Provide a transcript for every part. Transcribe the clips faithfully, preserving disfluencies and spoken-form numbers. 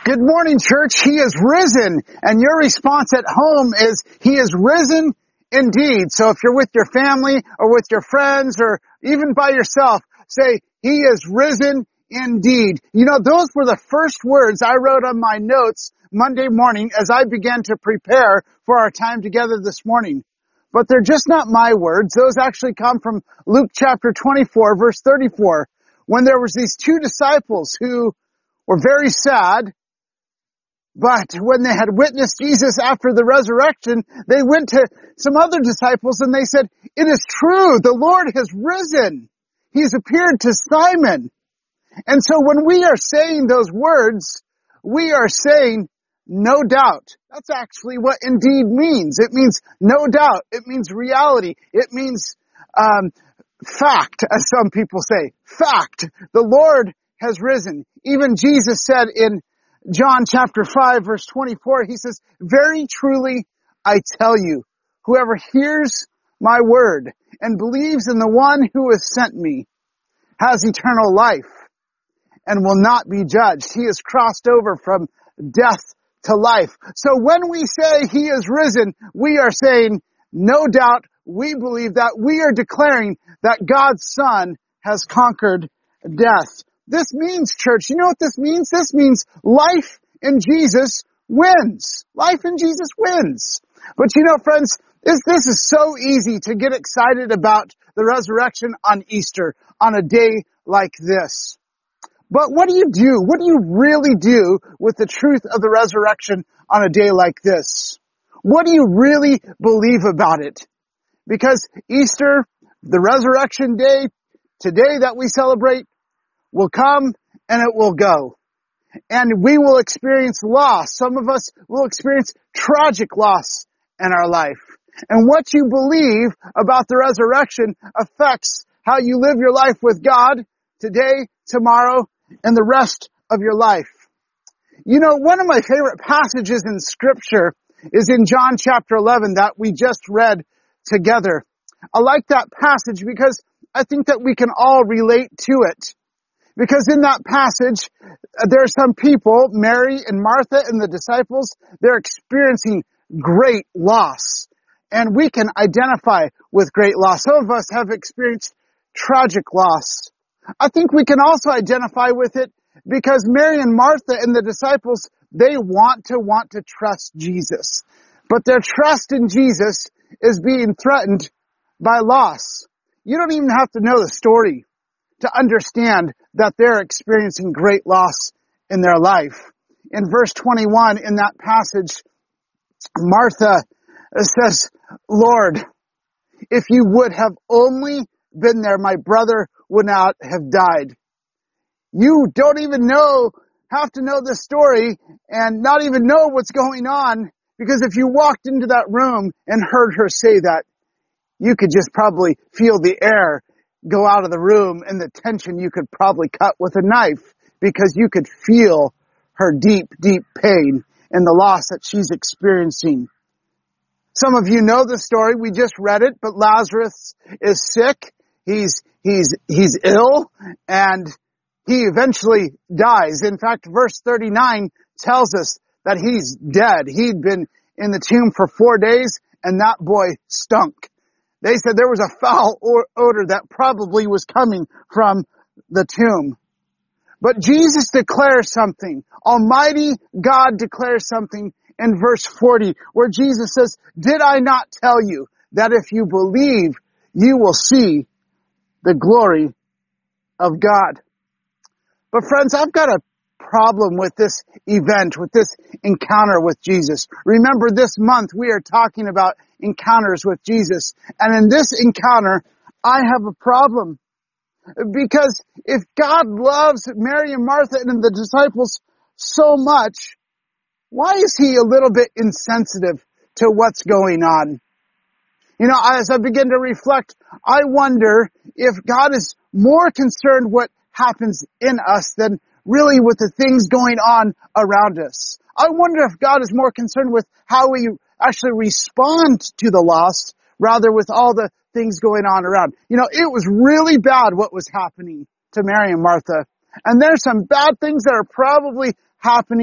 Good morning, church. He is risen. And your response at home is, He is risen indeed. So if you're with your family or with your friends or even by yourself, say, He is risen indeed. You know, those were the first words I wrote on my notes Monday morning as I began to prepare for our time together this morning. But they're just not my words. Those actually come from Luke chapter twenty-four, verse thirty-four, when there was these two disciples who were very sad. But when they had witnessed Jesus after the resurrection, they went to some other disciples and they said, it is true, the Lord has risen. He's appeared to Simon. And so when we are saying those words, we are saying, no doubt. That's actually what indeed means. It means no doubt. It means reality. It means um, fact, as some people say. Fact. The Lord has risen. Even Jesus said in John chapter five, verse twenty-four, he says, very truly I tell you, whoever hears my word and believes in the one who has sent me has eternal life and will not be judged. He has crossed over from death to life. So when we say he is risen, we are saying, no doubt, we believe that. We are declaring that God's Son has conquered death. This means, church, you know what this means? This means life in Jesus wins. Life in Jesus wins. But you know, friends, this, this is so easy to get excited about the resurrection on Easter, on a day like this. But what do you do? What do you really do with the truth of the resurrection on a day like this? What do you really believe about it? Because Easter, the resurrection day, today that we celebrate, will come and it will go. And we will experience loss. Some of us will experience tragic loss in our life. And what you believe about the resurrection affects how you live your life with God today, tomorrow, and the rest of your life. You know, one of my favorite passages in Scripture is in John chapter eleven that we just read together. I like that passage because I think that we can all relate to it. Because in that passage, there are some people, Mary and Martha and the disciples, they're experiencing great loss. And we can identify with great loss. Some of us have experienced tragic loss. I think we can also identify with it because Mary and Martha and the disciples, they want to want to trust Jesus. But their trust in Jesus is being threatened by loss. You don't even have to know the story to understand that they're experiencing great loss in their life. In verse twenty-one, in that passage, Martha says, Lord, if you would have only been there, my brother would not have died. You don't even know, have to know the story and not even know what's going on, because if you walked into that room and heard her say that, you could just probably feel the air go out of the room and the tension you could probably cut with a knife, because you could feel her deep, deep pain and the loss that she's experiencing. Some of you know the story. We just read it, but Lazarus is sick. He's, he's, he's ill and he eventually dies. In fact, verse thirty-nine tells us that he's dead. He'd been in the tomb for four days and that boy stunk. They said there was a foul odor that probably was coming from the tomb. But Jesus declares something. Almighty God declares something in verse forty, where Jesus says, did I not tell you that if you believe, you will see the glory of God? But friends, I've got a problem with this event, with this encounter with Jesus. Remember, this month we are talking about encounters with Jesus. And in this encounter, I have a problem. Because if God loves Mary and Martha and the disciples so much, why is he a little bit insensitive to what's going on? You know, as I begin to reflect, I wonder if God is more concerned what happens in us than really with the things going on around us. I wonder if God is more concerned with how we actually respond to the loss rather with all the things going on around. You know, it was really bad what was happening to Mary and Martha. And there's some bad things that are probably happening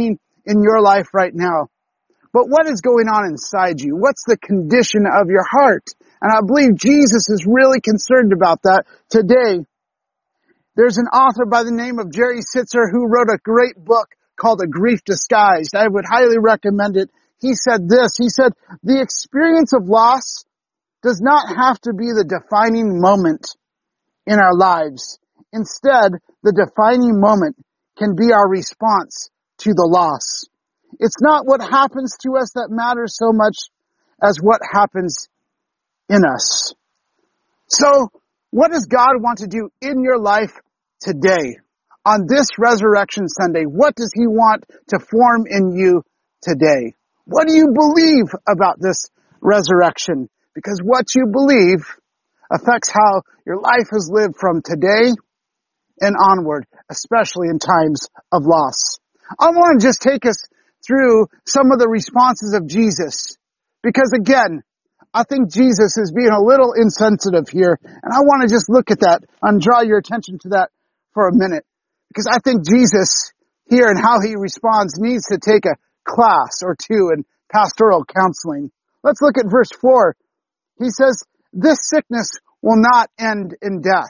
in your life right now. But what is going on inside you? What's the condition of your heart? And I believe Jesus is really concerned about that today. There's an author by the name of Jerry Sitzer who wrote a great book called A Grief Disguised. I would highly recommend it. He said this, he said, the experience of loss does not have to be the defining moment in our lives. Instead, the defining moment can be our response to the loss. It's not what happens to us that matters so much as what happens in us. So, what does God want to do in your life today? On this Resurrection Sunday, what does He want to form in you today? What do you believe about this resurrection? Because what you believe affects how your life is lived from today and onward, especially in times of loss. I want to just take us through some of the responses of Jesus. Because again, I think Jesus is being a little insensitive here. And I want to just look at that and draw your attention to that for a minute. Because I think Jesus here and how He responds needs to take a class or two in pastoral counseling. Let's look at verse four. He says, this sickness will not end in death.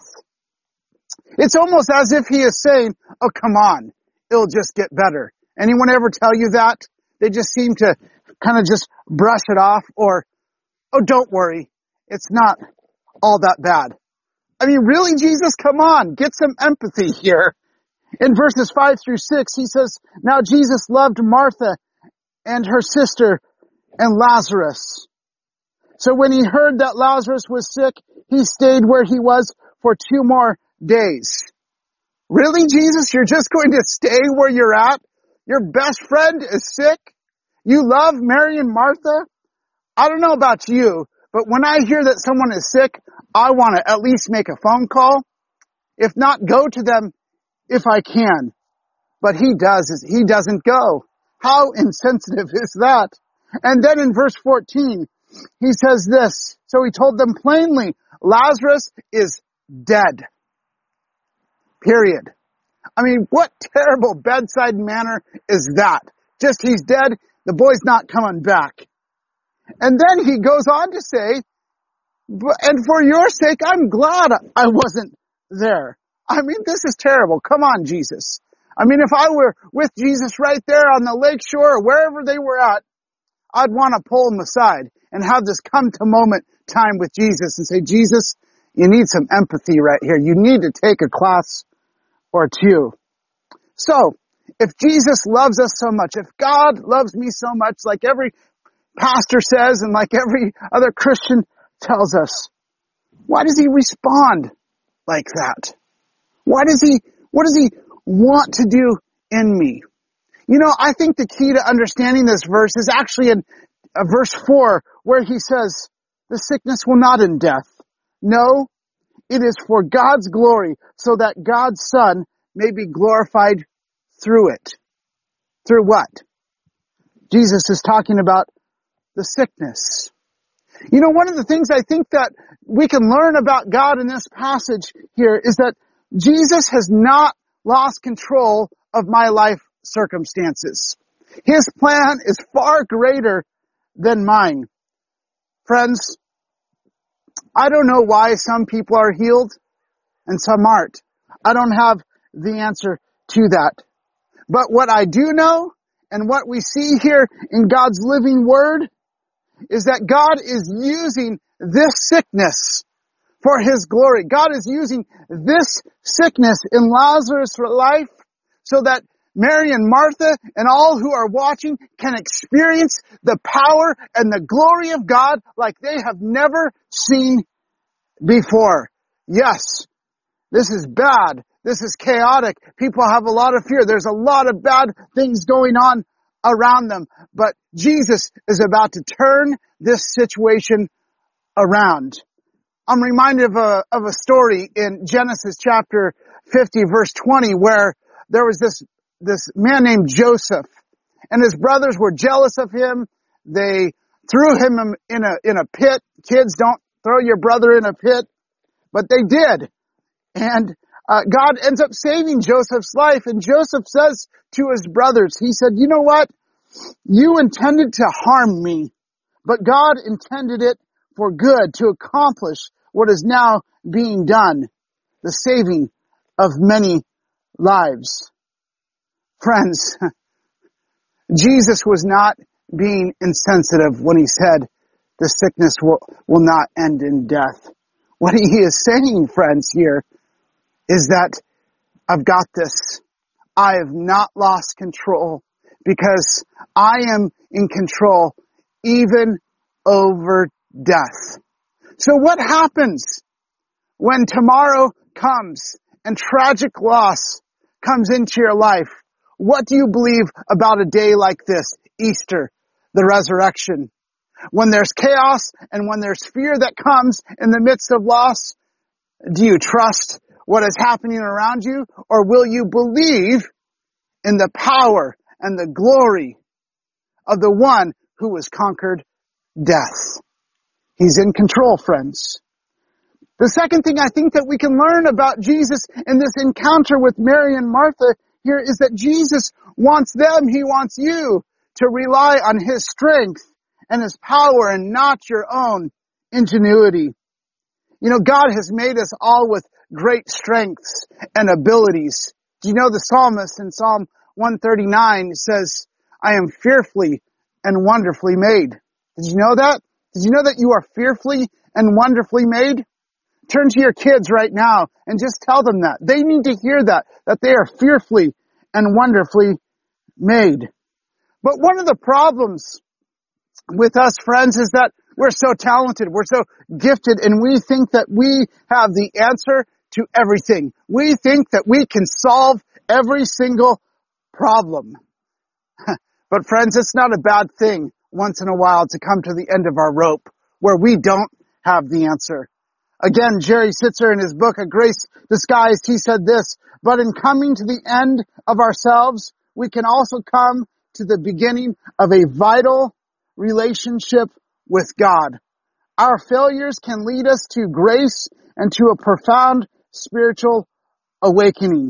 It's almost as if He is saying, oh, come on, it'll just get better. Anyone ever tell you that? They just seem to kind of just brush it off, or, oh, don't worry, it's not all that bad. I mean, really, Jesus? Come on, get some empathy here. In verses five through six, He says, now Jesus loved Martha and her sister and Lazarus. So when He heard that Lazarus was sick, He stayed where He was for two more days. Really, Jesus? You're just going to stay where you're at? Your best friend is sick? You love Mary and Martha? I don't know about you, but when I hear that someone is sick, I want to at least make a phone call. If not, go to them if I can. But He does is He doesn't go. How insensitive is that? And then in verse fourteen, He says this. So He told them plainly, Lazarus is dead. Period. I mean, what terrible bedside manner is that? Just he's dead, the boy's not coming back. And then He goes on to say, and for your sake, I'm glad I wasn't there. I mean, this is terrible. Come on, Jesus. I mean, if I were with Jesus right there on the lake shore or wherever they were at, I'd want to pull Him aside and have this come to moment time with Jesus and say, Jesus, you need some empathy right here. You need to take a class or two. So, if Jesus loves us so much, if God loves me so much, like every pastor says and like every other Christian tells us, why does He respond like that? Why does He, what does He want to do in me? You know, I think the key to understanding this verse is actually in uh, verse four, where He says, the sickness will not end death. No, it is for God's glory, so that God's Son may be glorified through it. Through what? Jesus is talking about the sickness. You know, one of the things I think that we can learn about God in this passage here is that Jesus has not lost control of my life circumstances. His plan is far greater than mine. Friends, I don't know why some people are healed and some aren't. I don't have the answer to that. But what I do know, and what we see here in God's living Word, is that God is using this sickness for His glory. God is using this sickness in Lazarus' life so that Mary and Martha and all who are watching can experience the power and the glory of God like they have never seen before. Yes, this is bad. This is chaotic. People have a lot of fear. There's a lot of bad things going on around them. But Jesus is about to turn this situation around. I'm reminded of a, of a story in Genesis chapter fifty, verse twenty, where there was this, this man named Joseph, and his brothers were jealous of him. They threw him in a, in a pit. Kids, don't throw your brother in a pit, but they did. And uh, God ends up saving Joseph's life, and Joseph says to his brothers, he said, you know what? You intended to harm me, but God intended it for good to accomplish what is now being done, the saving of many lives. Friends, Jesus was not being insensitive when he said the sickness will, will not end in death. What he is saying, friends, here is that I've got this. I have not lost control because I am in control even over death. So what happens when tomorrow comes and tragic loss comes into your life? What do you believe about a day like this, Easter, the resurrection? When there's chaos and when there's fear that comes in the midst of loss, do you trust what is happening around you, or will you believe in the power and the glory of the one who has conquered death? He's in control, friends. The second thing I think that we can learn about Jesus in this encounter with Mary and Martha here is that Jesus wants them, he wants you to rely on his strength and his power and not your own ingenuity. You know, God has made us all with great strengths and abilities. Do you know the psalmist in Psalm one thirty-nine says, I am fearfully and wonderfully made. Did you know that? Did you know that you are fearfully and wonderfully made? Turn to your kids right now and just tell them that. They need to hear that, that they are fearfully and wonderfully made. But one of the problems with us, friends, is that we're so talented, we're so gifted, and we think that we have the answer to everything. We think that we can solve every single problem. But friends, it's not a bad thing once in a while to come to the end of our rope where we don't have the answer. Again, Jerry Sitzer in his book, A Grace Disguised, he said this, but in coming to the end of ourselves, we can also come to the beginning of a vital relationship with God. Our failures can lead us to grace and to a profound spiritual awakening.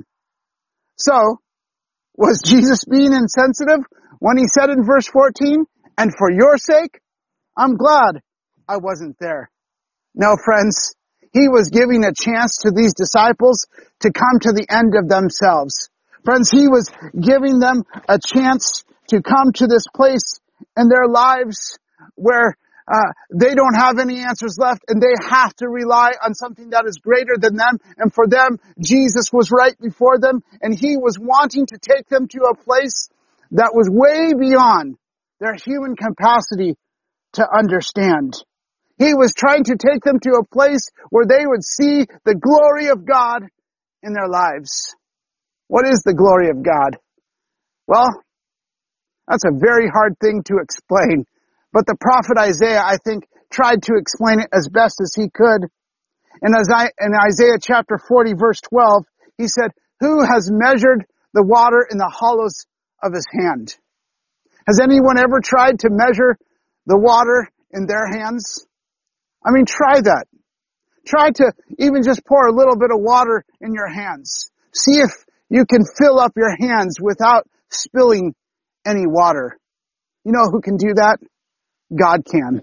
So, was Jesus being insensitive when he said in verse fourteen, and for your sake, I'm glad I wasn't there? No, friends, he was giving a chance to these disciples to come to the end of themselves. Friends, he was giving them a chance to come to this place in their lives where uh, they don't have any answers left and they have to rely on something that is greater than them. And for them, Jesus was right before them, and he was wanting to take them to a place that was way beyond their human capacity to understand. He was trying to take them to a place where they would see the glory of God in their lives. What is the glory of God? Well, that's a very hard thing to explain. But the prophet Isaiah, I think, tried to explain it as best as he could. In Isaiah chapter forty, verse twelve, he said, who has measured the water in the hollows of his hand? Has anyone ever tried to measure the water in their hands? I mean, try that. Try to even just pour a little bit of water in your hands. See if you can fill up your hands without spilling any water. You know who can do that? God can.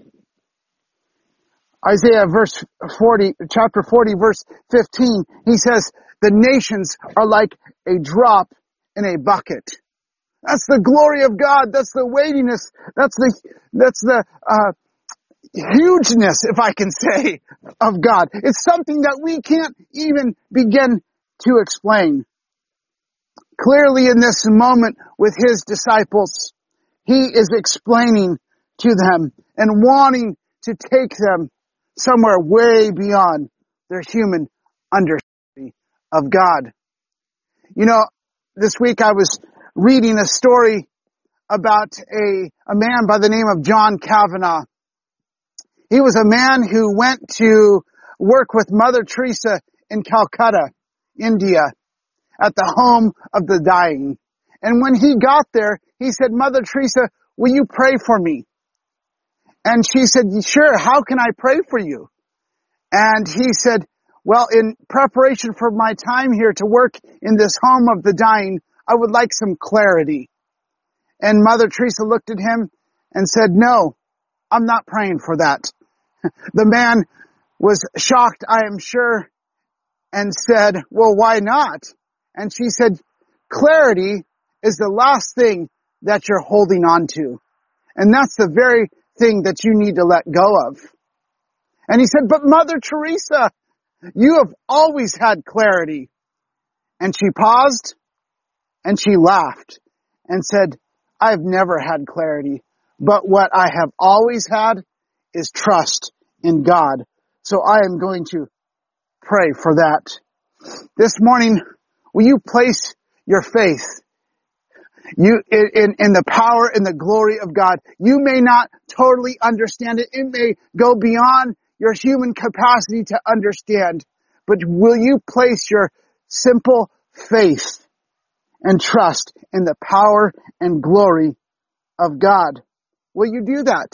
Isaiah verse forty, chapter forty, verse fifteen, he says, the nations are like a drop in a bucket. That's the glory of God. That's the weightiness. That's the, that's the, uh, hugeness, if I can say, of God. It's something that we can't even begin to explain. Clearly in this moment with his disciples, he is explaining to them and wanting to take them somewhere way beyond their human understanding of God. You know, this week I was reading a story about a, a man by the name of John Kavanaugh. He was a man who went to work with Mother Teresa in Calcutta, India, at the home of the dying. And when he got there, he said, Mother Teresa, will you pray for me? And she said, sure, how can I pray for you? And he said, well, in preparation for my time here to work in this home of the dying, I would like some clarity. And Mother Teresa looked at him and said, no, I'm not praying for that. The man was shocked, I am sure, and said, well, why not? And she said, clarity is the last thing that you're holding on to. And that's the very thing that you need to let go of. And he said, but Mother Teresa, you have always had clarity. And she paused and she laughed and said, I've never had clarity, but what I have always had is trust in God. So I am going to pray for that. This morning, will you place your faith you in, in the power and the glory of God? You may not totally understand it. It may go beyond your human capacity to understand. But will you place your simple faith and trust in the power and glory of God? Will you do that?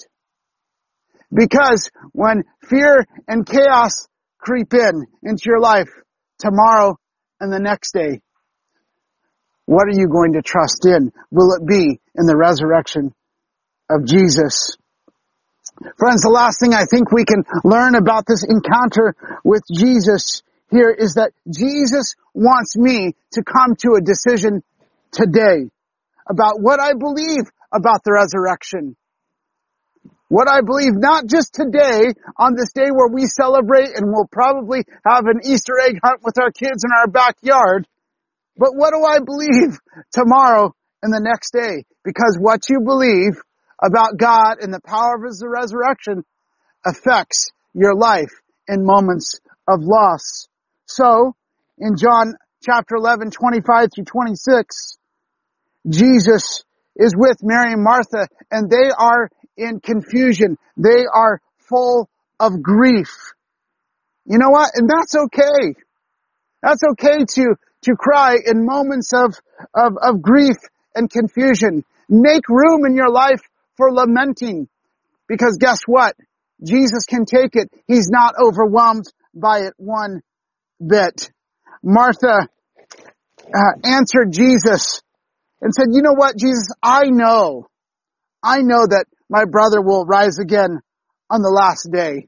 Because when fear and chaos creep in into your life tomorrow and the next day, what are you going to trust in? Will it be in the resurrection of Jesus? Friends, the last thing I think we can learn about this encounter with Jesus here is that Jesus wants me to come to a decision today about what I believe about the resurrection. What I believe not just today on this day where we celebrate and we'll probably have an Easter egg hunt with our kids in our backyard, but what do I believe tomorrow and the next day? Because what you believe about God and the power of His resurrection affects your life in moments of loss. So, in John chapter eleven, twenty-five through twenty-six, Jesus is with Mary and Martha, and they are in confusion. They are full of grief. You know what? And that's okay. That's okay to, to cry in moments of, of, of grief and confusion. Make room in your life for lamenting. Because guess what? Jesus can take it. He's not overwhelmed by it one bit. Martha uh, answered Jesus and said, you know what, Jesus, I know, I know that my brother will rise again on the last day.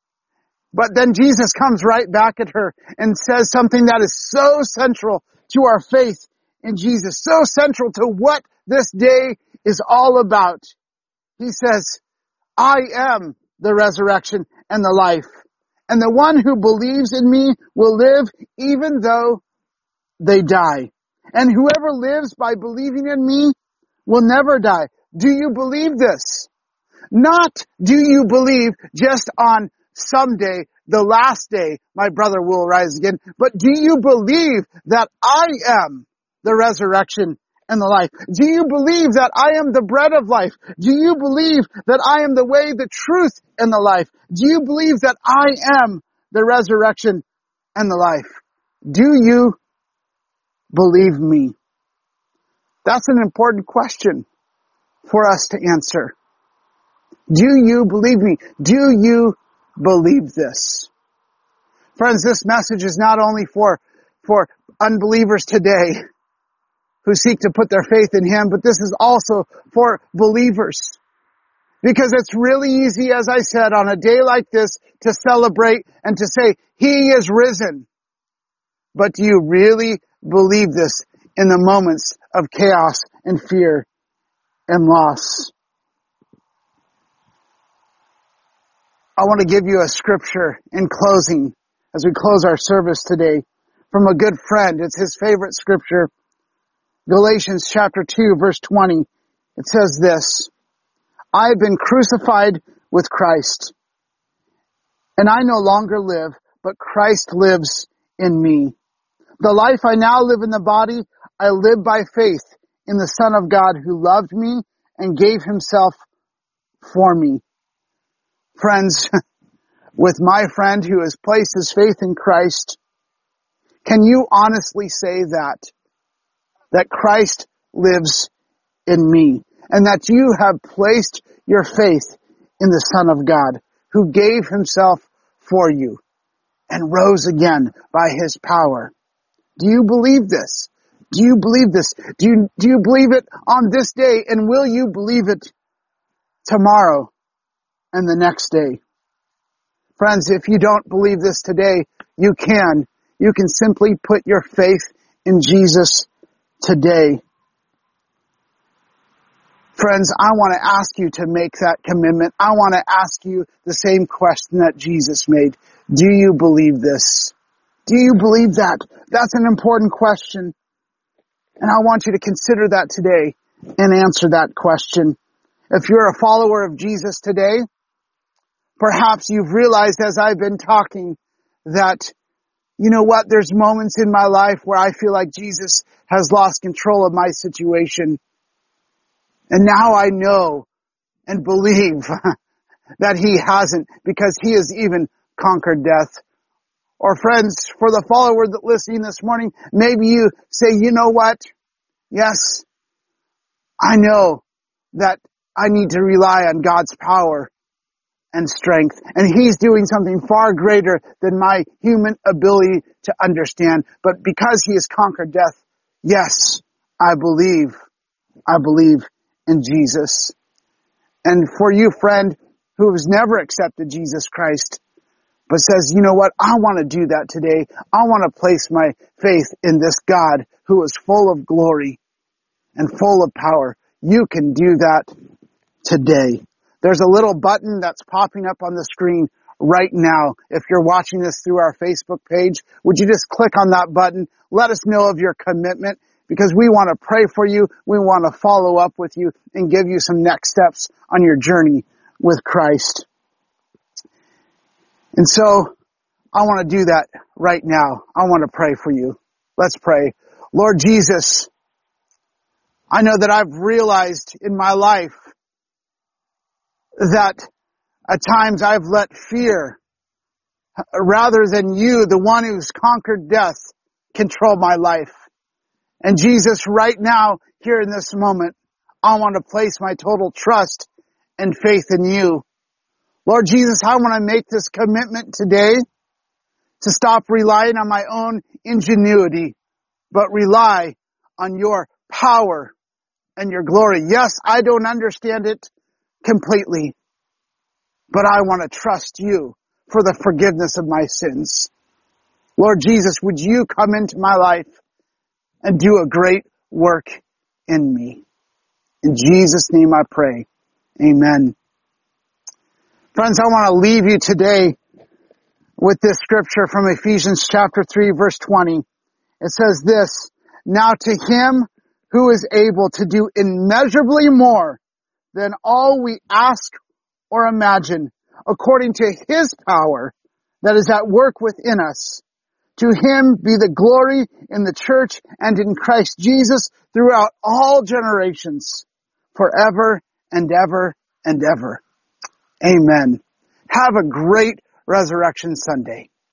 But then Jesus comes right back at her and says something that is so central to our faith in Jesus, so central to what this day is all about. He says, I am the resurrection and the life. And the one who believes in me will live even though they die. And whoever lives by believing in me will never die. Do you believe this? Not do you believe just on someday, the last day, my brother will rise again, but do you believe that I am the resurrection and the life? Do you believe that I am the bread of life? Do you believe that I am the way, the truth, and the life? Do you believe that I am the resurrection and the life? Do you believe me? That's an important question for us to answer. Do you believe me? Do you believe this? Friends, this message is not only for, for unbelievers today who seek to put their faith in Him, but this is also for believers. Because it's really easy, as I said, on a day like this to celebrate and to say, He is risen. But do you really believe this in the moments of chaos and fear and loss? I want to give you a scripture in closing as we close our service today from a good friend. It's his favorite scripture. Galatians chapter two, verse twenty. It says this, I have been crucified with Christ, and I no longer live, but Christ lives in me. The life I now live in the body, I live by faith in the Son of God who loved me and gave Himself for me. Friends, with my friend who has placed his faith in Christ, can you honestly say that? That Christ lives in me, and that you have placed your faith in the Son of God who gave Himself for you. and rose again by his power. Do you believe this? Do you believe this? Do you, do you believe it on this day? And will you believe it tomorrow and the next day? Friends, if you don't believe this today, you can. You can simply put your faith in Jesus today. Friends, I want to ask you to make that commitment. I want to ask you the same question that Jesus made. Do you believe this? Do you believe that? That's an important question. And I want you to consider that today and answer that question. If you're a follower of Jesus today, perhaps you've realized as I've been talking that, you know what, there's moments in my life where I feel like Jesus has lost control of my situation. And now I know and believe that he hasn't, because he has even conquered death. Or friends, for the follower that listening this morning, maybe you say, you know what? Yes, I know that I need to rely on God's power and strength. And he's doing something far greater than my human ability to understand. But because he has conquered death, yes, I believe, I believe in Jesus. And for you, friend, who has never accepted Jesus Christ, but says, you know what, I want to do that today. I want to place my faith in this God who is full of glory and full of power. You can do that today. There's a little button that's popping up on the screen right now. If you're watching this through our Facebook page, would you just click on that button? Let us know of your commitment, because we want to pray for you. We want to follow up with you and give you some next steps on your journey with Christ. And so I want to do that right now. I want to pray for you. Let's pray. Lord Jesus, I know that I've realized in my life that at times I've let fear, rather than you, the one who's conquered death, control my life. And Jesus, right now, here in this moment, I want to place my total trust and faith in you. Lord Jesus, I want to make this commitment today to stop relying on my own ingenuity, but rely on your power and your glory. Yes, I don't understand it completely, but I want to trust you for the forgiveness of my sins. Lord Jesus, would you come into my life and do a great work in me? In Jesus' name I pray. Amen. Friends, I want to leave you today with this scripture from Ephesians chapter three, verse twenty. It says this, now to him who is able to do immeasurably more than all we ask or imagine, according to his power that is at work within us. To him be the glory in the church and in Christ Jesus throughout all generations, forever and ever and ever. Amen. Have a great Resurrection Sunday.